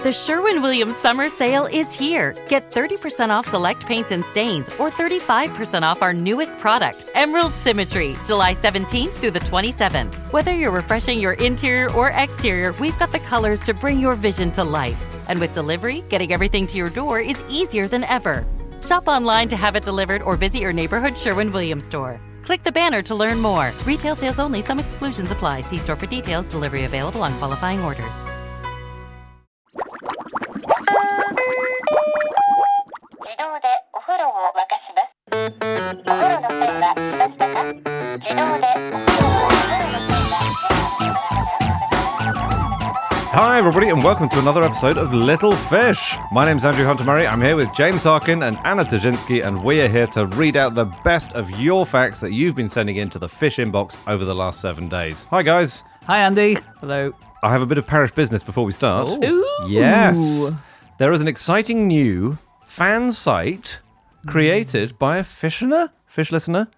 The Sherwin-Williams Summer Sale is here. Get 30% off select paints and stains or 35% off our newest product, Emerald Symmetry, July 17th through the 27th. Whether you're refreshing your interior or exterior, we've got the colors to bring your vision to life. And with delivery, getting everything to your door is easier than ever. Shop online to have it delivered or visit your neighborhood Sherwin-Williams store. Click the banner to learn more. Retail sales only. Some exclusions apply. See store for details. Delivery available on qualifying orders. Hi everybody and welcome to another episode of Little Fish. My name's Andrew Hunter-Murray. I'm here with James Harkin and Anna Tajinski, and we are here to read out the best of your facts that you've been sending into the Fish inbox over the last 7 days. Hi guys. Hi Andy. Hello. I have a bit of parish business before we start. Ooh. Yes. There is an exciting new fan site created by a fish listener.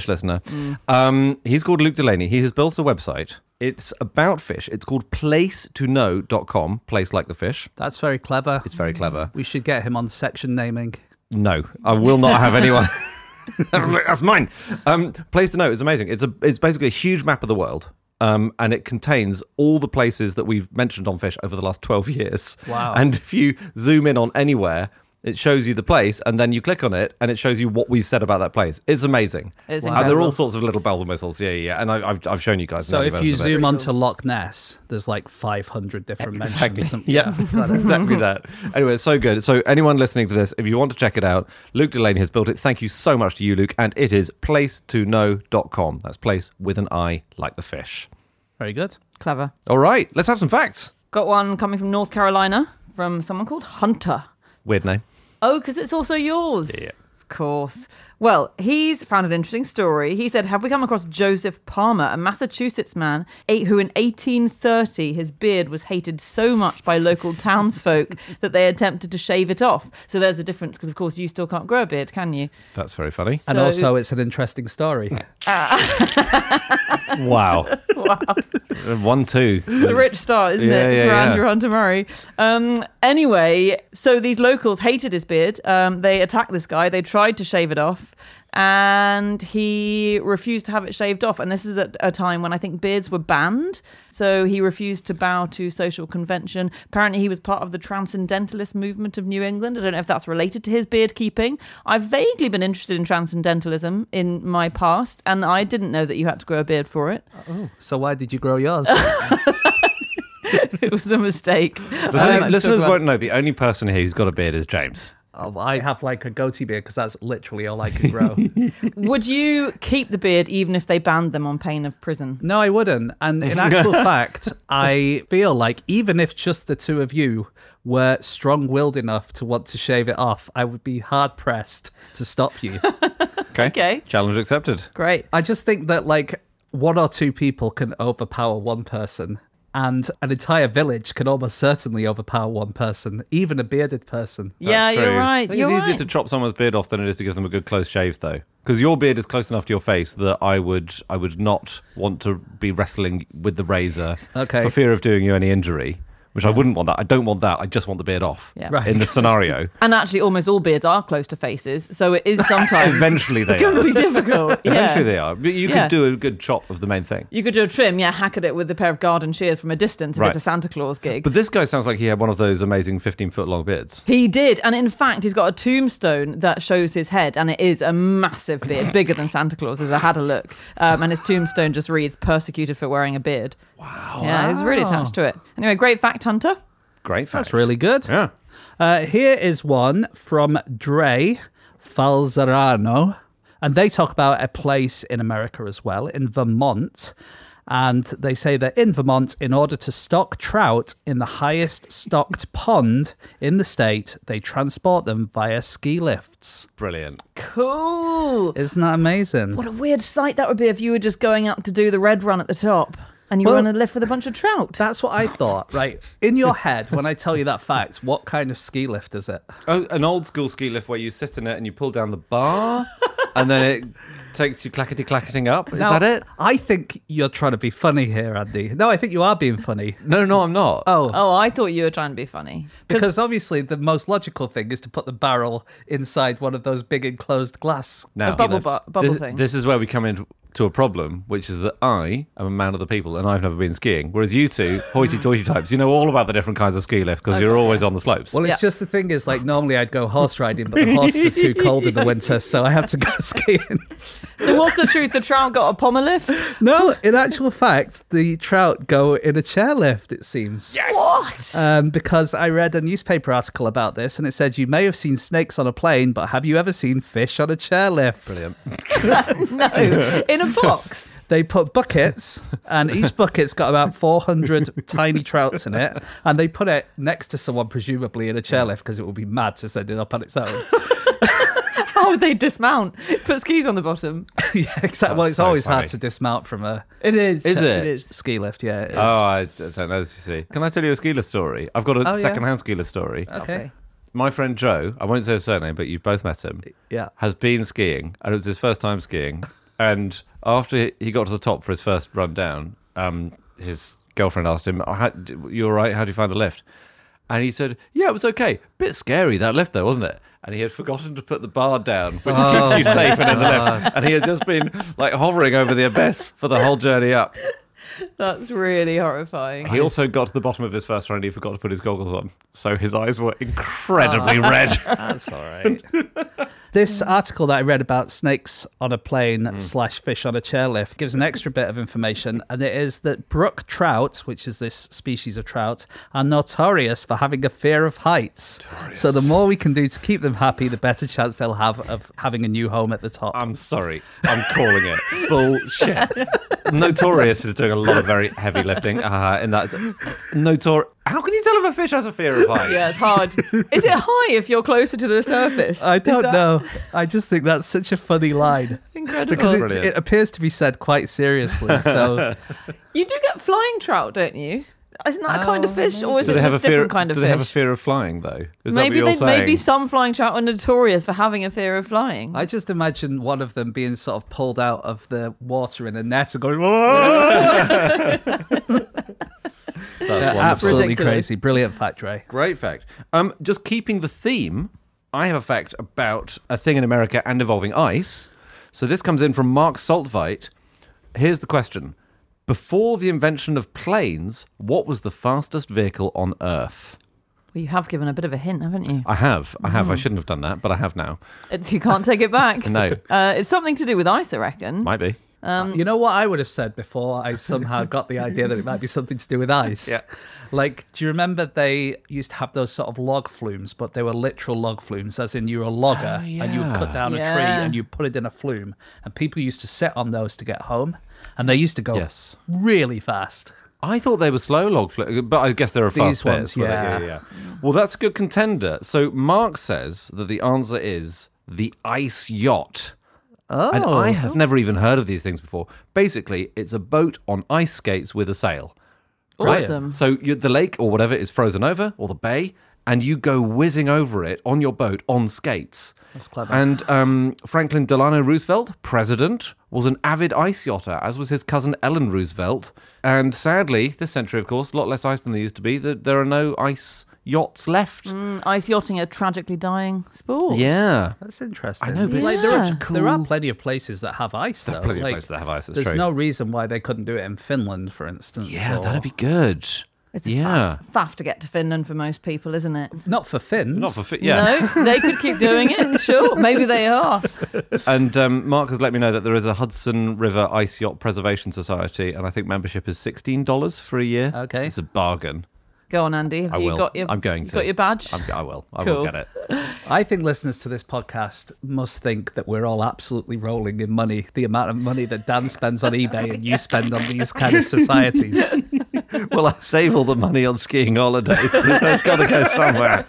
He's called Luke Delaney. He has built a website. It's about fish. It's called placetoknow.com. Place like the fish. That's very clever. It's very clever. We should get him on section naming. No, I will not have anyone. That's mine. Place to Know is amazing. It's basically a huge map of the world. And it contains all the places that we've mentioned on Fish over the last 12 years. Wow. And if you zoom in on anywhere, it shows you the place, and then you click on it, and it shows you what we've said about that place. It's amazing. It's And there are all sorts of little bells and whistles. Yeah. And I've shown you guys. So if you zoom onto Loch Ness, there's like 500 different mentions. Yeah, exactly that. Anyway, it's so good. So anyone listening to this, if you want to check it out, Luke Delaney has built it. Thank you so much to you, Luke. And it is placetoknow.com. That's place with an I, like the fish. Very good. Clever. All right, let's have some facts. Got one coming from North Carolina from someone called Hunter. Weird name. Oh, because it's also yours. Yeah. Of course. Well, he's found an interesting story. He said, have we come across Joseph Palmer, a Massachusetts man who in 1830, his beard was hated so much by local townsfolk that they attempted to shave it off. So there's a difference because, of course, you still can't grow a beard, can you? That's very funny. And also, it's an interesting story. Wow. 1-2. It's a rich start, isn't it, for Andrew Hunter-Murray? Anyway, so these locals hated his beard. They attacked this guy. They tried to shave it off. And he refused to have it shaved off. And this is at a time when I think beards were banned. So he refused to bow to social convention. Apparently he was part of the transcendentalist movement of New England. I don't know if that's related to his beard keeping. I've vaguely been interested in transcendentalism in my past. And I didn't know that you had to grow a beard for it. Oh, so why did you grow yours? It was a mistake. Listeners won't know the only person here who's got a beard is James. Oh, I have like a goatee beard because that's literally all I can grow. Would you keep the beard even if they banned them on pain of prison? No, I wouldn't. And in actual fact, I feel like even if just the two of you were strong-willed enough to want to shave it off, I would be hard-pressed to stop you. Okay. Challenge accepted. Great. I just think that like one or two people can overpower one person. And an entire village can almost certainly overpower one person, even a bearded person. Yeah, That's true. you're right. I think it's easier to chop someone's beard off than it is to give them a good close shave, though. Because your beard is close enough to your face that I would not want to be wrestling with the razor for fear of doing you any injury. Which I wouldn't want that. I don't want that. I just want the beard off in the scenario. And actually, almost all beards are close to faces, so it is sometimes Eventually they going are. to be difficult. Eventually they are. But you could do a good chop of the main thing. You could do a trim, hack at it with a pair of garden shears from a distance if it's a Santa Claus gig. But this guy sounds like he had one of those amazing 15-foot long beards. He did, and in fact, he's got a tombstone that shows his head, and it is a massive beard, bigger than Santa Claus's. I had a look, and his tombstone just reads, "Persecuted for wearing a beard." Wow. Yeah, he was really attached to it. Anyway, great fact, Hunter. Great fact. That's really good. Yeah. Here is one from Dre Falzarano, and they talk about a place in America as well, in Vermont. And they say that in Vermont, in order to stock trout in the highest stocked pond in the state, they transport them via ski lifts. Brilliant. Cool. Isn't that amazing? What a weird sight that would be if you were just going up to do the red run at the top. And you were on a lift with a bunch of trout. That's what I thought, right? In your head, when I tell you that fact, what kind of ski lift is it? Oh, an old school ski lift where you sit in it and you pull down the bar and then it takes you clackety-clacketing up. Is that it? I think you're trying to be funny here, Andy. No, I think you are being funny. No, I'm not. Oh, I thought you were trying to be funny. Because obviously the most logical thing is to put the barrel inside one of those big enclosed glass bubble thing. This is where we come into a problem, which is that I am a man of the people and I've never been skiing, whereas you two, hoity-toity types, you know all about the different kinds of ski lift because you're always on the slopes. Well, it's just the thing is, like, normally I'd go horse riding, but the horses are too cold in the winter, so I have to go skiing. So what's the truth? The trout got a pommel lift? No, in actual fact, the trout go in a chairlift, it seems. Yes! What? Because I read a newspaper article about this, and it said, you may have seen snakes on a plane, but have you ever seen fish on a chairlift? Brilliant. No, in a box. They put buckets, and each bucket's got about 400 tiny trouts in it, and they put it next to someone, presumably in a chairlift, because it would be mad to send it up on its own. How would they dismount? Put skis on the bottom. Yeah, exactly. Well, it's so always hard to dismount from a... It is. Is it? It is. Ski lift, yeah. It is. Oh, I don't know, you see. Can I tell you a ski lift story? I've got a second-hand ski lift story. Okay. My friend Joe, I won't say his surname, but you've both met him, has been skiing, and it was his first time skiing, and after he got to the top for his first run down, his girlfriend asked him, you all right? How do you find the lift? And he said, yeah, it was okay. Bit scary, that lift, though, wasn't it? And he had forgotten to put the bar down, which keeps you safe and in the lift. And he had just been like hovering over the abyss for the whole journey up. That's really horrifying. He also got to the bottom of his first run and he forgot to put his goggles on. So his eyes were incredibly red. That's all right. This article that I read about snakes on a plane / fish on a chairlift gives an extra bit of information, and it is that brook trout, which is this species of trout, are notorious for having a fear of heights. So the more we can do to keep them happy, the better chance they'll have of having a new home at the top. I'm sorry. I'm calling it bullshit. Notorious is doing a lot of very heavy lifting. And that's How can you tell if a fish has a fear of heights? Yeah, it's hard. Is it high if you're closer to the surface? I don't know. I just think that's such a funny line. Incredible. Because it appears to be said quite seriously. So you do get flying trout, don't you? Isn't that a kind of fish, or is it just a different kind of fish? Do they have a fear of flying, though? Is maybe that what you're saying? Maybe some flying trout are notorious for having a fear of flying. I just imagine one of them being sort of pulled out of the water in a net and going, whoa! That's absolutely ridiculous. Crazy. Brilliant fact, Ray. Great fact. Just keeping the theme, I have a fact about a thing in America and involving ice. So this comes in from Mark Saltveit. Here's the question. Before the invention of planes, what was the fastest vehicle on Earth? Well, you have given a bit of a hint, haven't you? I have. I shouldn't have done that, but I have now. You can't take it back. No. It's something to do with ice, I reckon. Might be. You know what I would have said before I somehow got the idea that it might be something to do with ice? Yeah. Like, do you remember they used to have those sort of log flumes, but they were literal log flumes, as in you were a logger and you would cut down a tree and you put it in a flume. And people used to sit on those to get home. And they used to go really fast. I thought they were slow log flumes, but I guess there are fast These ones, bits. Yeah. Well, that's a good contender. So Mark says that the answer is the ice yacht. Oh. And I have never even heard of these things before. Basically, it's a boat on ice skates with a sail. Awesome. Right? So the lake or whatever is frozen over, or the bay, and you go whizzing over it on your boat on skates. That's clever. And Franklin Delano Roosevelt, president, was an avid ice yachter, as was his cousin Ellen Roosevelt. And sadly, this century, of course, a lot less ice than there used to be. There are no ice yachts left. Ice yachting, a tragically dying sport. Yeah. That's interesting. I know, but it's there, such are, there are plenty of places that have ice, though. Plenty of places that have ice, that's There's true. no reason why they couldn't do it in Finland, for instance. Yeah, that'd be good. It's a faff to get to Finland for most people, isn't it? Not for Finns. Not for yeah. No, they could keep doing it. Sure, maybe they are. And Mark has let me know that there is a Hudson River Ice Yacht Preservation Society, and I think membership is $16 for a year. Okay. It's a bargain. Go on, Andy. Have you got your? I'm going to. Got your badge? I will. I Cool. will get it. I think listeners to this podcast must think that we're all absolutely rolling in money. The amount of money that Dan spends on eBay and you spend on these kind of societies. Well, I save all the money on skiing holidays. That's got to go somewhere.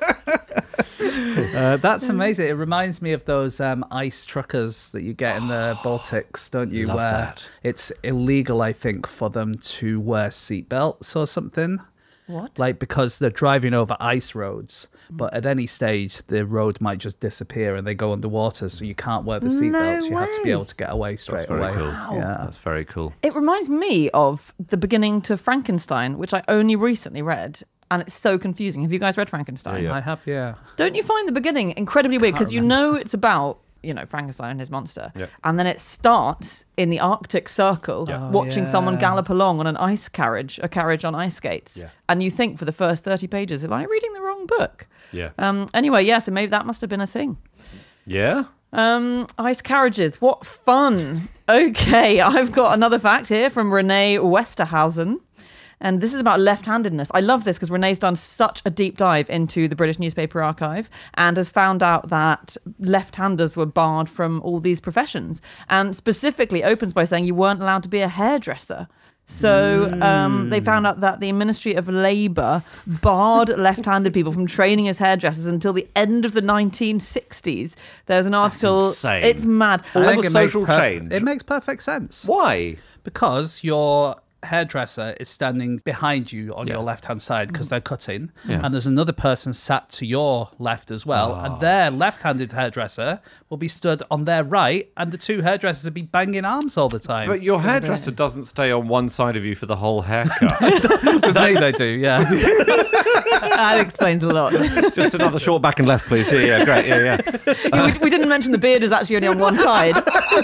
That's amazing. It reminds me of those ice truckers that you get in the Baltics, don't you? Love where that. it's illegal, I think, for them to wear seatbelts or something. What? Like, because they're driving over ice roads, but at any stage, the road might just disappear and they go underwater, so you can't wear the seatbelts. You have to be able to get away straight away. Cool. Wow. Yeah. That's very cool. It reminds me of the beginning to Frankenstein, which I only recently read. And it's so confusing. Have you guys read Frankenstein? Yeah. I have, yeah. Don't you find the beginning incredibly weird? Because you know it's about, Frankenstein and his monster. Yeah. And then it starts in the Arctic Circle, watching someone gallop along on an ice carriage, a carriage on ice skates. Yeah. And you think for the first 30 pages, am I reading the wrong book? Yeah. Anyway, so maybe that must have been a thing. Yeah? Ice carriages, what fun. Okay, I've got another fact here from Renee Westerhausen. And this is about left-handedness. I love this because Renee's done such a deep dive into the British newspaper archive and has found out that left-handers were barred from all these professions. And specifically opens by saying you weren't allowed to be a hairdresser. So they found out that the Ministry of Labour barred left-handed people from training as hairdressers until the end of the 1960s. There's an article. That's insane. It's mad. All the social change. It makes perfect sense. Why? Because your hairdresser is standing behind you on your left-hand side because they're cutting, and there's another person sat to your left as well, and their left-handed hairdresser will be stood on their right, and the two hairdressers will be banging arms all the time. But your hairdresser doesn't stay on one side of you for the whole haircut. They do, yeah. That explains a lot. Just another short back and left, please. Yeah, great. Yeah. We didn't mention the beard is actually only on one side.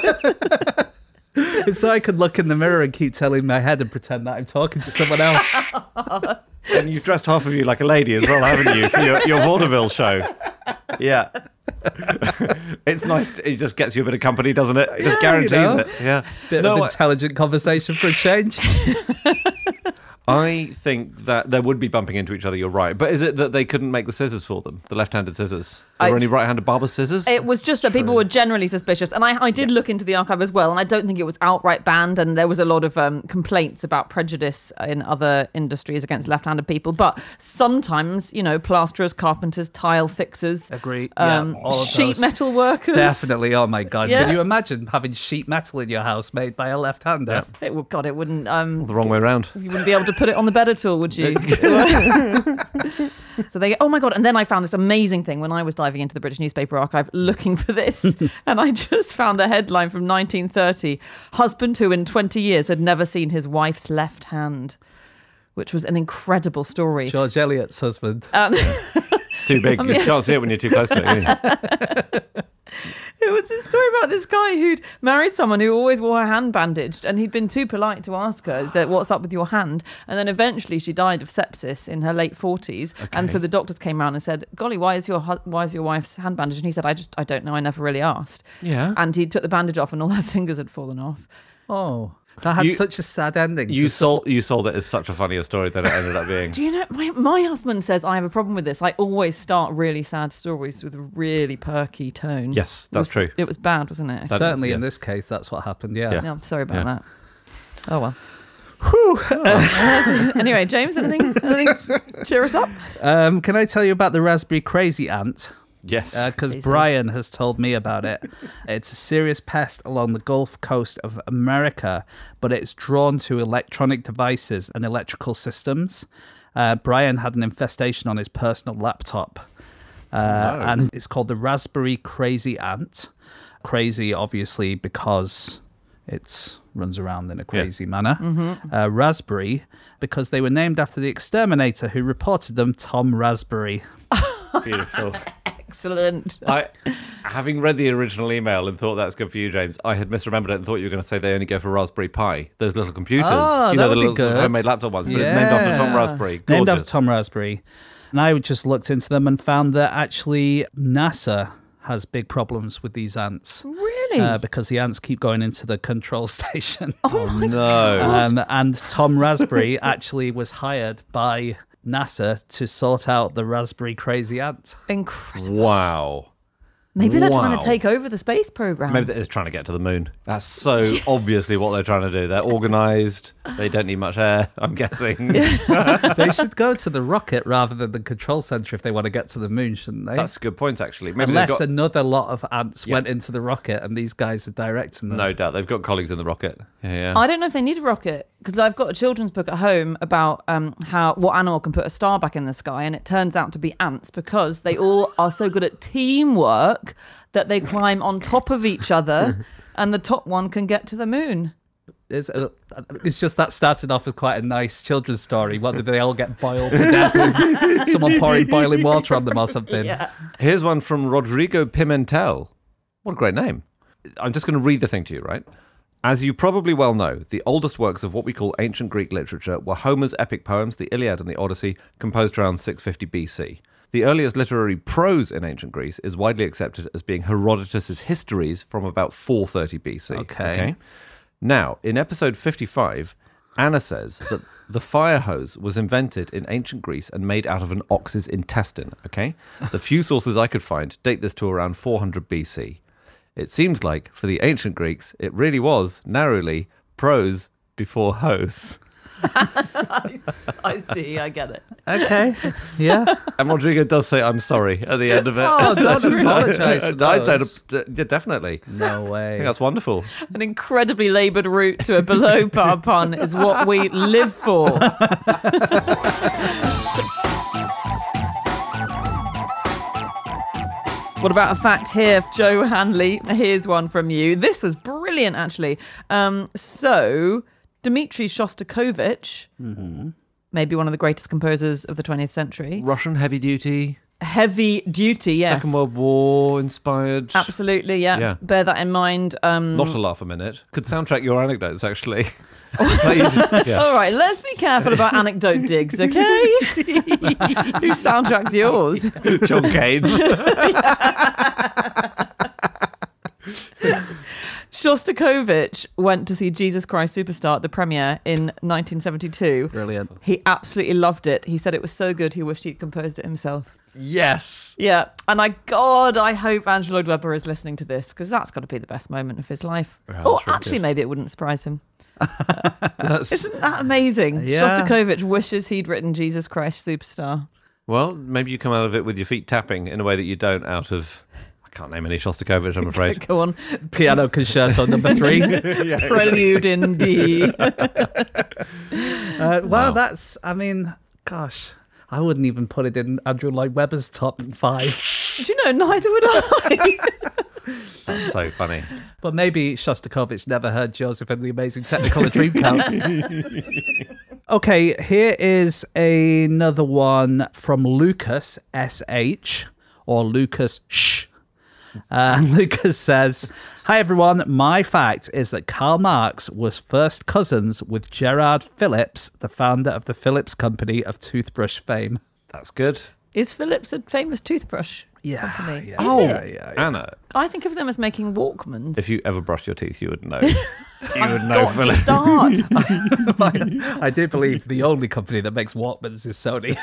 It's so I could look in the mirror and keep telling my head and pretend that I'm talking to someone else. And you've dressed half of you like a lady as well, haven't you, for your vaudeville show? Yeah. It's nice. It just gets you a bit of company, doesn't it? It just guarantees it. Yeah. Bit of intelligent conversation for a change. I think that there would be bumping into each other, you're right. But is it that they couldn't make the scissors for them, the left-handed scissors? There were only right-handed barber scissors? It was just that people were generally suspicious. And I did look into the archive as well, and I don't think it was outright banned. And there was a lot of complaints about prejudice in other industries against left-handed people. But sometimes, plasterers, carpenters, tile fixers. Agree. All of sheet those. metal workers. Definitely. Oh, my God. Yeah. Can you imagine having sheet metal in your house made by a left-hander? It wouldn't... the wrong way around. You wouldn't be able to put it on the bed at all, would you? So oh my God. And then I found this amazing thing when I was diving into the British newspaper archive looking for this. And I just found the headline from 1930, husband who in 20 years had never seen his wife's left hand, which was an incredible story. George Eliot's husband. It's too big. You can't see it when you're too close to it. It was a story about this guy who'd married someone who always wore her hand bandaged, and he'd been too polite to ask her, he said, what's up with your hand? And then eventually she died of sepsis in her late 40s. Okay. And so the doctors came around and said, golly, why is your wife's hand bandaged? And he said, I don't know, I never really asked. Yeah. And he took the bandage off and all her fingers had fallen off. Oh. That had such a sad ending. You sold it as such a funnier story than it ended up being. Do you know, my husband says I have a problem with this. I always start really sad stories with a really perky tone. Yes, that's true. It was bad, wasn't it? Certainly in this case, that's what happened, yeah. I'm sorry about that. Oh, well. Whew. Anyway, James, anything cheer us up? Can I tell you about the raspberry crazy ant? Yes. Because Brian has told me about it. It's a serious pest along the Gulf Coast of America, but it's drawn to electronic devices and electrical systems. Brian had an infestation on his personal laptop, and it's called the raspberry crazy ant. Crazy, obviously, because it runs around in a crazy manner. Mm-hmm. Raspberry, because they were named after the exterminator who reported them, Tom Raspberry. Beautiful. Excellent. Having read the original email and thought that's good for you, James, I had misremembered it and thought you were going to say they only go for Raspberry Pi. Those little computers. Oh, the little good. Homemade laptop ones. But it's named after Tom Raspberry. Gorgeous. Named after Tom Raspberry. And I just looked into them and found that actually NASA has big problems with these ants. Really? Because the ants keep going into the control station. Oh my no. And Tom Raspberry actually was hired by NASA to sort out the raspberry crazy ant. Incredible. Wow. Maybe they're trying to take over the space program. Maybe they're trying to get to the moon. That's so obviously what they're trying to do. They're organised. They don't need much air, I'm guessing. They should go to the rocket rather than the control centre if they want to get to the moon, shouldn't they? That's a good point, actually. Maybe Unless another lot of ants went into the rocket and these guys are directing them. No doubt. They've got colleagues in the rocket. Yeah. I don't know if they need a rocket, because I've got a children's book at home about what animal can put a star back in the sky, and it turns out to be ants, because they all are so good at teamwork that they climb on top of each other and the top one can get to the moon. It's just that started off as quite a nice children's story. What, did they all get boiled to death with someone pouring boiling water on them or something? Yeah. Here's one from Rodrigo Pimentel. What a great name. I'm just going to read the thing to you, right? As you probably well know, the oldest works of what we call ancient Greek literature were Homer's epic poems, the Iliad and the Odyssey, composed around 650 BC. The earliest literary prose in ancient Greece is widely accepted as being Herodotus' Histories from about 430 BC. Okay. Now, in episode 55, Anna says that the fire hose was invented in ancient Greece and made out of an ox's intestine, okay? The few sources I could find date this to around 400 BC. It seems like, for the ancient Greeks, it really was, narrowly, prose before hose. I see, I get it. Okay, yeah. And Rodrigo does say, I'm sorry, at the end of it. Oh, don't apologise for those. Yeah, definitely. No way. I think that's wonderful. An incredibly laboured route to a below par pun is what we live for. What about a fact here, Joe Hanley? Here's one from you. This was brilliant, actually. So, Dmitri Shostakovich, maybe one of the greatest composers of the 20th century. Russian heavy duty. Heavy duty, yes. Second World War inspired. Absolutely, yeah. Bear that in mind. Not a laugh a minute. Could soundtrack your anecdotes, actually. All right, let's be careful about anecdote digs, okay? Who soundtracks yours? John Cage. Shostakovich went to see Jesus Christ Superstar at the premiere in 1972. Brilliant. He absolutely loved it. He said it was so good he wished he'd composed it himself. Yes. Yeah. And I hope Andrew Lloyd Webber is listening to this, because that's got to be the best moment of his life. Or actually, maybe it wouldn't surprise him. Isn't that amazing? Yeah. Shostakovich wishes he'd written Jesus Christ Superstar. Well, maybe you come out of it with your feet tapping in a way that you don't out of... I can't name any Shostakovich, I'm afraid. Go on. Piano Concerto number 3. Prelude in D. Well, that's, I mean, gosh, I wouldn't even put it in Andrew Lloyd Webber's top 5. Do you know, neither would I. That's so funny. But maybe Shostakovich never heard Joseph and the Amazing Technicolor Dreamcoat. Okay, here is another one from Lucas SH, or Lucas Shh. Lucas says, "Hi everyone, my fact is that Karl Marx was first cousins with Gerard Philips, the founder of the Philips Company of toothbrush fame." That's good. Is Philips a famous toothbrush company? Yeah. Oh, yeah. Anna, I think of them as making Walkmans. if you ever brush your teeth, you would know. You would know Got to Philips. start. I do believe the only company that makes Walkmans is Sony.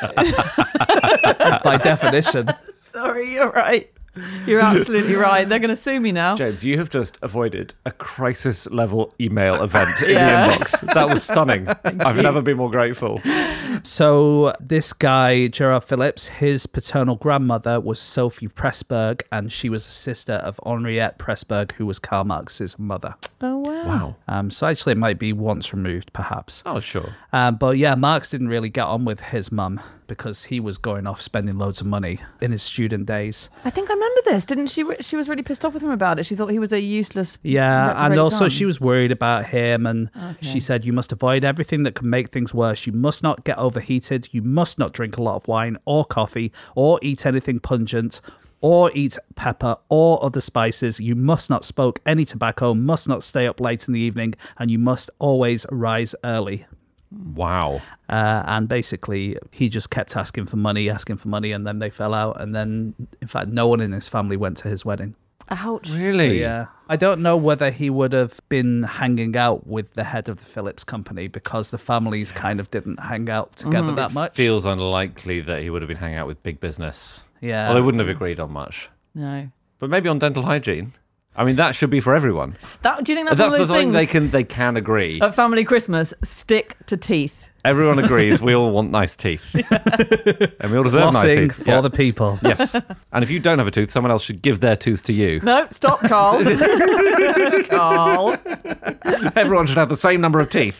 By definition. Sorry, you're right. You're absolutely right. They're going to sue me now. James, you have just avoided a crisis-level email event in Yeah. the inbox. That was stunning. I've never been more grateful. So this guy, Gerard Philips, his paternal grandmother was Sophie Pressburg, and she was a sister of Henriette Pressburg, who was Karl Marx's mother. Oh, wow. So actually it might be once removed, perhaps. Oh, sure. But yeah, Marx didn't really get on with his mum because he was going off spending loads of money in his student days. I think I remember this. Didn't she? She was really pissed off with him about it. She thought he was a useless... Yeah, and also son. she was worried about him, and she said, "You must avoid everything that can make things worse. You must not get overheated. You must not drink a lot of wine or coffee or eat anything pungent or eat pepper or other spices. You must not smoke any tobacco, must not stay up late in the evening, and you must always rise early." Wow. And basically, he just kept asking for money, and then they fell out. And then, in fact, no one in his family went to his wedding. Ouch. Really? So, yeah. I don't know whether he would have been hanging out with the head of the Philips Company because the families kind of didn't hang out together that much. Feels unlikely that he would have been hanging out with big business. Yeah. Well, they wouldn't have agreed on much. No. But maybe on dental hygiene. I mean, that should be for everyone. Do you think that's one of those things? They can agree. At family Christmas, stick to teeth. Everyone agrees we all want nice teeth. And we all deserve nice teeth. For the people. Yes. And if you don't have a tooth, someone else should give their tooth to you. No, stop, Carl. Carl. Everyone should have the same number of teeth.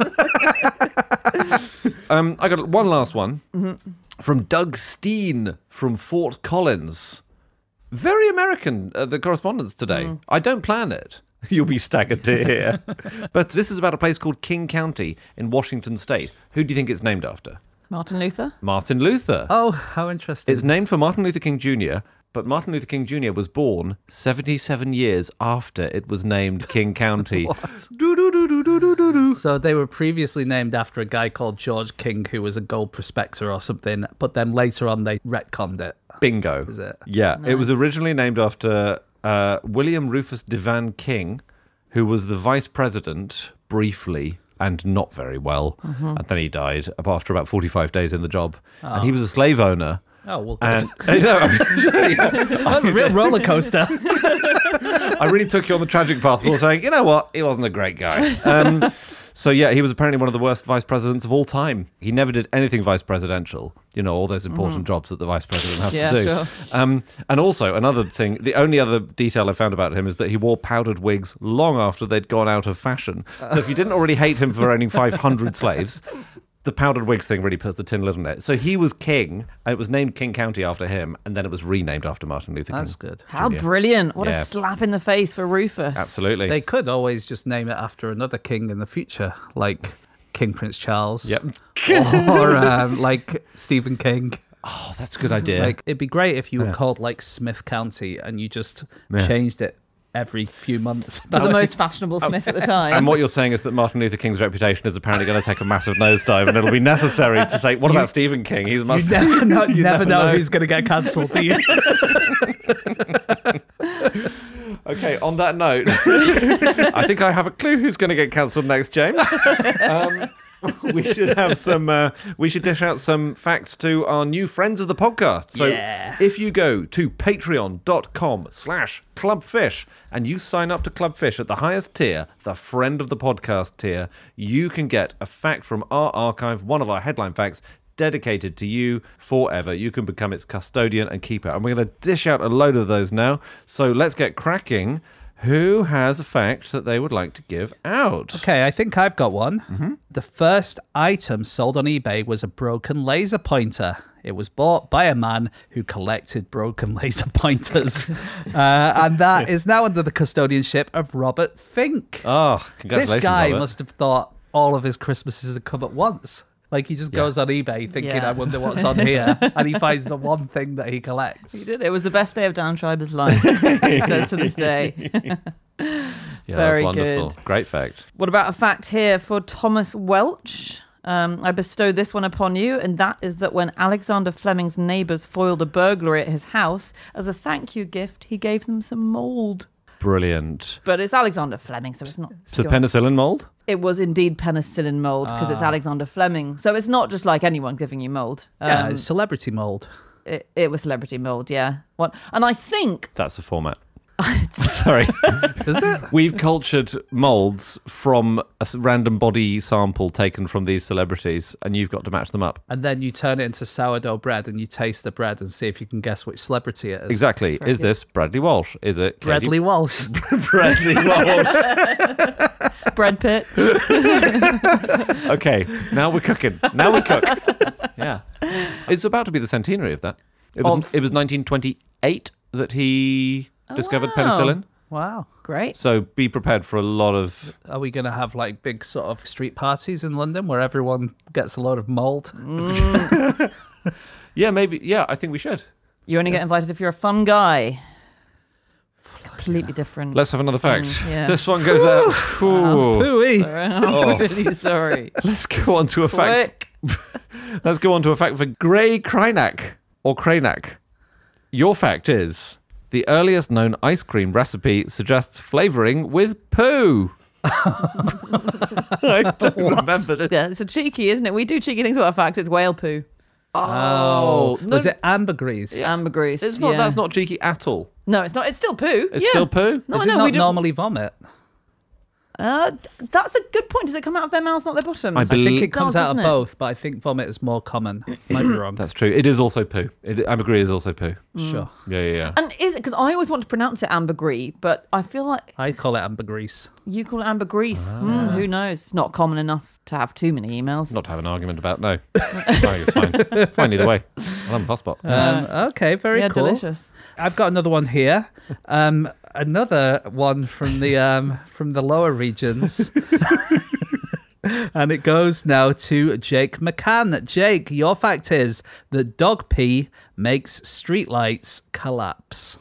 I got one last one from Doug Steen from Fort Collins. Very American, the correspondence today. I don't plan it. You'll be staggered to hear. But this is about a place called King County in Washington State. Who do you think it's named after? Martin Luther? Martin Luther. Oh, how interesting. It's named for Martin Luther King Jr., but Martin Luther King Jr. was born 77 years after it was named King County. So they were previously named after a guy called George King, who was a gold prospector or something, but then later on they retconned it. Bingo. Is it? Yeah. Nice. It was originally named after William Rufus DeVan King, who was the vice president briefly and not very well. And then he died after about 45 days in the job. And he was a slave owner. Oh, well, And good. That was a real roller coaster. I really took you on the tragic path of saying, you know what, he wasn't a great guy. So yeah, he was apparently one of the worst vice presidents of all time. He never did anything vice presidential. You know, all those important jobs that the vice president has to do. Sure. And also, another thing, the only other detail I found about him is that he wore powdered wigs long after they'd gone out of fashion. So if you didn't already hate him for owning 500 slaves, the powdered wigs thing really puts the tin lid on it. So he was king, and it was named King County after him, and then it was renamed after Martin Luther King. That's good. How Jr. brilliant. What a Yeah. slap in the face for Rufus. Absolutely. They could always just name it after another king in the future, like King Prince Charles. Yep. Or like Stephen King. Oh, that's a good idea. Like, it'd be great if you were called like Smith County and you just changed it every few months. To the most fashionable Smith at the time. And what you're saying is that Martin Luther King's reputation is apparently going to take a massive nosedive, and it'll be necessary to say, what about Stephen King? He's much. You never know who's going to get cancelled, do you? Okay, on that note, I think I have a clue who's going to get cancelled next, James. We should have some. We should dish out some facts to our new friends of the podcast. So, if you go to patreon.com/clubfish and you sign up to Clubfish at the highest tier, the friend of the podcast tier, you can get a fact from our archive, one of our headline facts, dedicated to you forever. You can become its custodian and keeper. And we're going to dish out a load of those now. So let's get cracking. Who has a fact that they would like to give out? Okay, I think I've got one. The first item sold on eBay was a broken laser pointer. It was bought by a man who collected broken laser pointers. And that is now under the custodianship of Robert Fink. Oh, congratulations, This guy Robert. must have thought all of his Christmases had come at once. Like, he just goes on eBay thinking, I wonder what's on here. And he finds the one thing that he collects. He did. It was the best day of Dan Schreiber's life, he says to this day. Yeah, Very that's wonderful. good. Great fact. What about a fact here for Thomas Welch? I bestowed this one upon you, and that is that when Alexander Fleming's neighbours foiled a burglary at his house, as a thank you gift, he gave them some mould. Brilliant. But it's Alexander Fleming, so it's not... So penicillin mold? It was indeed penicillin mould, because it's Alexander Fleming. So it's not just like anyone giving you mould. Yeah, it's celebrity mold. It was celebrity mould, yeah. And I think... That's the format. Sorry. Is it? We've cultured molds from a random body sample taken from these celebrities, and you've got to match them up. And then you turn it into sourdough bread and you taste the bread and see if you can guess which celebrity it is. Exactly. Is this Bradley Walsh? Is it Katie? Bradley Walsh. Bradley Walsh. Brad Pitt. Okay, now we're cooking. Now we cook. Yeah. It's about to be the centenary of that. It was 1928 that he discovered wow. penicillin. Wow. Great. So be prepared for a lot of... Are we going to have like big sort of street parties in London where everyone gets a load of mold? Yeah, maybe. Yeah, I think we should. You only get invited if you're a fun guy. Completely different. Let's have another fact. Yeah. This one goes out. Ooh. Pooey. I'm really sorry. Let's go on to a fact. Let's go on to a fact for Gray Krynak or Kranak. Your fact is the earliest known ice cream recipe suggests flavoring with poo. I don't remember this. Yeah, it's a cheeky, isn't it? We do cheeky things with our facts. It's whale poo. Oh, Was it ambergris? Ambergris. It's not. yeah. That's not cheeky at all. No, it's not. It's still poo. It's still poo? Is it not normally vomit? That's a good point. Does it come out of their mouths, not their bottoms? I think it comes out of both, but I think vomit is more common. Might be wrong. That's true. It is also poo. Ambergris is also poo. Sure. Yeah. And is it, because I always want to pronounce it ambergris, but I feel like... I call it ambergris. You call it ambergris. Who knows? It's not common enough to have too many emails. Not to have an argument about, no. I think it's fine. Fine either way. I'll have a fussbot. Okay, very cool. Yeah, delicious. I've got another one here. Another one from the lower regions. And it goes now to Jake McCann. Jake, your fact is that dog pee makes streetlights collapse.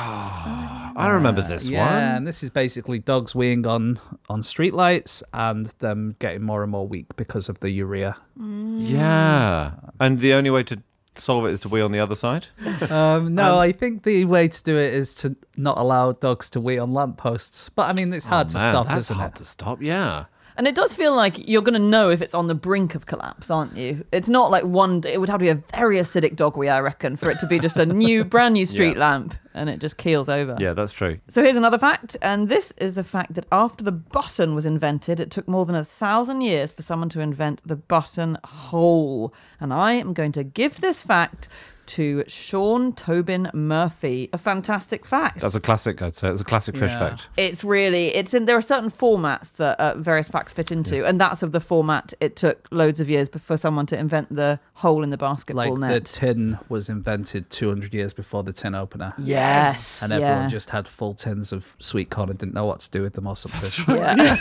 I remember this one. Yeah, and this is basically dogs weeing on streetlights and them getting more and more weak because of the urea. Yeah. And the only way to solve it is to wee on the other side? No, I think the way to do it is to not allow dogs to wee on lampposts. But I mean, it's hard to stop, that's isn't hard it? to stop, yeah. And it does feel like you're going to know if it's on the brink of collapse, aren't you? It's not like one day. It would have to be a very acidic dog wee, I reckon, for it to be just a brand new street lamp and it just keels over. Yeah, that's true. So here's another fact. And this is the fact that after the button was invented, it took more than 1,000 years for someone to invent the button hole. And I am going to give this fact to Sean Tobin Murphy. A fantastic fact. That's a classic, I'd say. It's a classic fish fact. There are certain formats that various facts fit into, and that's of the format it took loads of years for someone to invent the hole in the basketball net. Like the tin was invented 200 years before the tin opener. Yes. And everyone just had full tins of sweet corn and didn't know what to do with them or something. Yeah.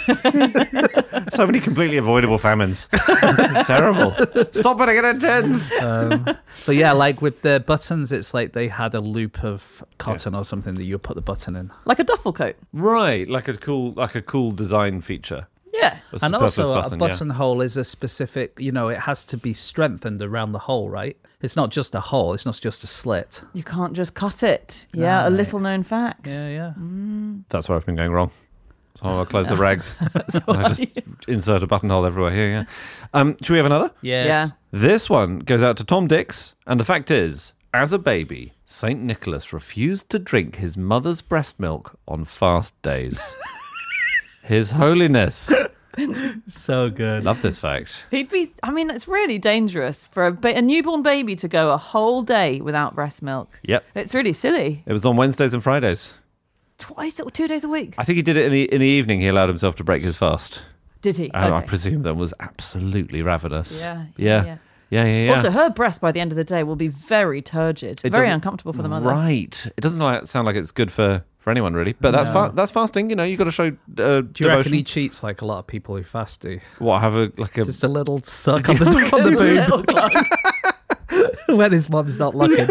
So many completely avoidable famines. Terrible. Stop putting it in tins. But yeah, like with the buttons, it's like they had a loop of cotton or something that you would put the button in. Like a duffel coat. Right, like a cool design feature. Yeah. And also a buttonhole is a specific, it has to be strengthened around the hole, right? It's not just a hole. It's not just a slit. You can't just cut it. Yeah, a little known fact. Yeah. That's where I've been going wrong. Some of our clothes are rags. I just insert a buttonhole everywhere here, yeah. Should we have another? Yes. Yeah. This one goes out to Tom Dix, and the fact is, as a baby, St. Nicholas refused to drink his mother's breast milk on fast days. His Holiness. So good. Love this fact. It's really dangerous for a newborn baby to go a whole day without breast milk. Yep. It's really silly. It was on Wednesdays and Fridays. Twice or 2 days a week. I think he did it in the evening. He allowed himself to break his fast. Did he? And I Okay. presume that was absolutely ravenous. Yeah. Also, her breast by the end of the day will be very turgid, very uncomfortable for the mother. Right. It doesn't sound like it's good for anyone, really. But that's fasting. You've got to show Do you reckon he cheats like a lot of people who fast do? What, have a just a little suck on the boob when his mum's not looking?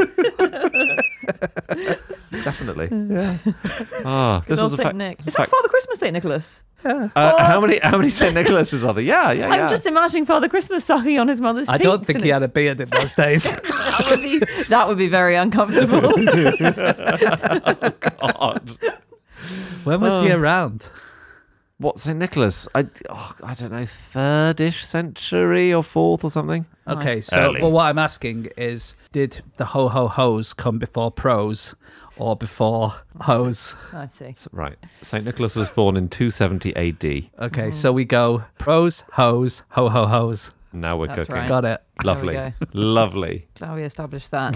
Definitely. Yeah. This was a fact. Nick. Is that Father Christmas, St. Nicholas? Yeah. How many St. Nicholases are there? Yeah. I'm just imagining Father Christmas sucking on his mother's cheeks. I don't think he had a beard in those days. that would be very uncomfortable. Oh, God. When was he around? What, St. Nicholas? I don't know, 3rd-ish century or 4th or something. Okay, Nice. so Early. what I'm asking is, did the ho-ho-hos come before pros or before hos? I see. Right. St. Nicholas was born in 270 AD. Okay, so we go pros, hos, ho-ho-hos. Now we're That's cooking. right. Got it. Lovely. There Lovely. Glad we established that.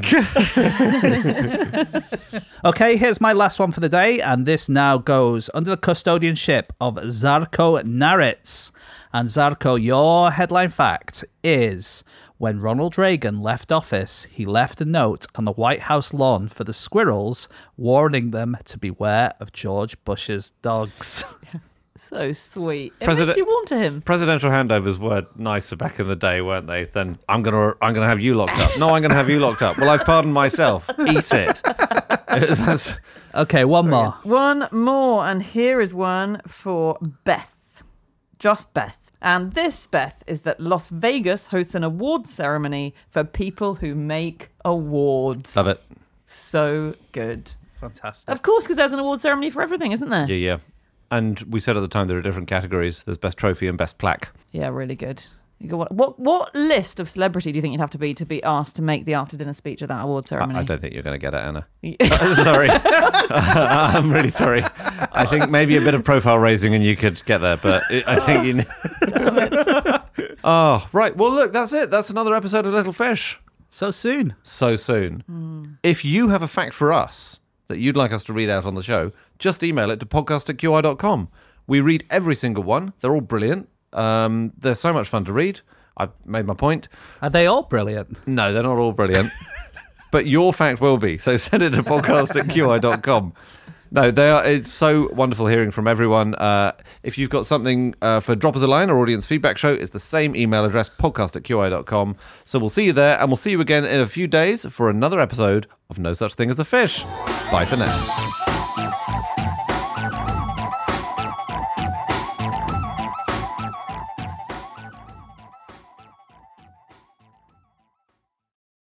Okay, here's my last one for the day, and this now goes under the custodianship of Zarko Naritz. And Zarko, your headline fact is, when Ronald Reagan left office, he left a note on the White House lawn for the squirrels, warning them to beware of George Bush's dogs. So sweet. It makes you warm to him. Presidential handovers were nicer back in the day, weren't they? Then I'm gonna have you locked up. No, I'm gonna have you locked up. Well, I've pardoned myself. Eat it. Okay, one more. One more, and here is one for Beth. Just Beth. And this, Beth, is that Las Vegas hosts an awards ceremony for people who make awards. Love it. So good. Fantastic. Of course, because there's an awards ceremony for everything, isn't there? Yeah. And we said at the time there are different categories. There's best trophy and best plaque. Yeah, really good. What list of celebrity do you think you'd have to be asked to make the after dinner speech at that award ceremony? I don't think you're going to get it, Anna. Sorry. I'm really sorry. I think maybe a bit of profile raising and you could get there, but I think you... Damn it. Oh, right. Well, look, that's it. That's another episode of Little Fish. So soon. If you have a fact for us that you'd like us to read out on the show, just email it to podcast@qi.com. We read every single one. They're all brilliant. They're so much fun to read. I've made my point. Are they all brilliant? No, they're not all brilliant. But your fact will be. So send it to podcast@qi.com. No, they are. It's so wonderful hearing from everyone. If you've got something for Drop Us a Line or Audience Feedback Show, it's the same email address, podcast@qi.com. So we'll see you there, and we'll see you again in a few days for another episode of No Such Thing as a Fish. Bye for now.